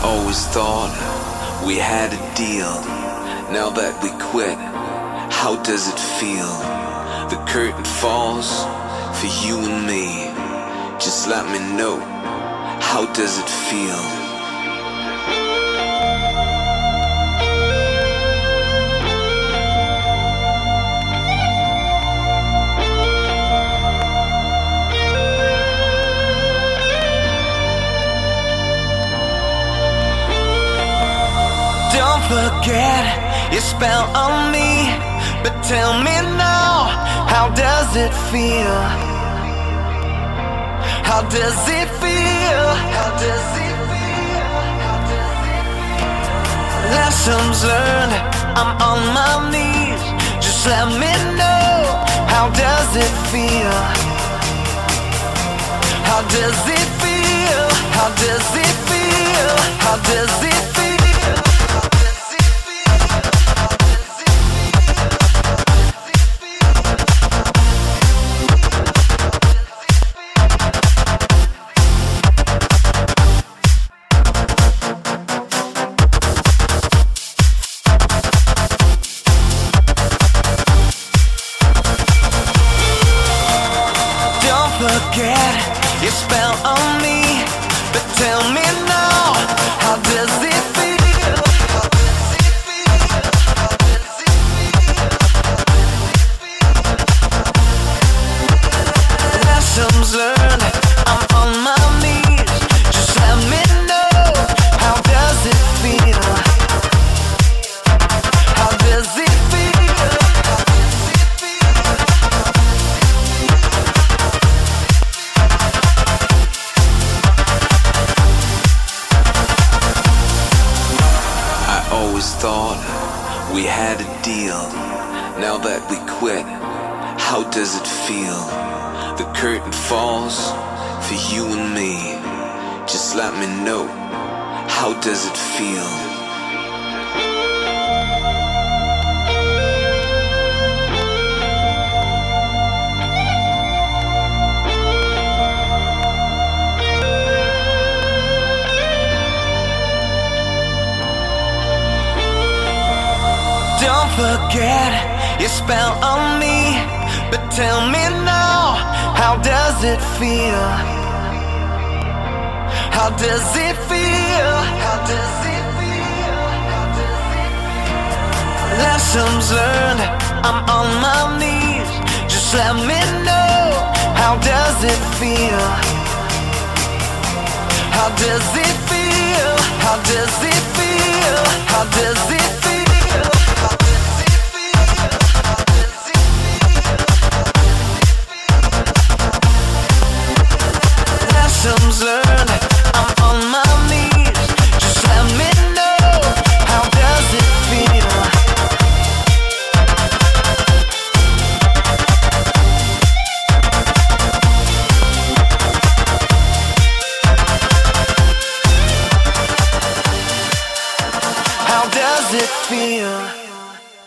Always thought we had a deal. Now that we quit, how does it feel? The curtain falls for you and me. Just let me know, how does it feel? Don't forget your spell on me, but tell me now, how does it feel? How does it feel? How does it feel? How does it feel? Lessons learned, I'm on my knees. Just let me know, how does it feel? How does it feel? How does it feel? How does it feel? Forget your spell on me, but tell me now, how does it feel? How does it feel? How does it feel? Lessons learned, I'm on my knees. Just let me know, how does it feel? How does it feel? How does it feel? Always thought we had a deal. Now that we quit, how does it feel? The curtain falls for you and me. Just let me know, how does it feel? Don't forget your spell on me, but tell me now, how does it feel? How does it feel? How does it feel? How does it feel? Lessons learned, I'm on my knees. Just let me know, how does it feel? How does it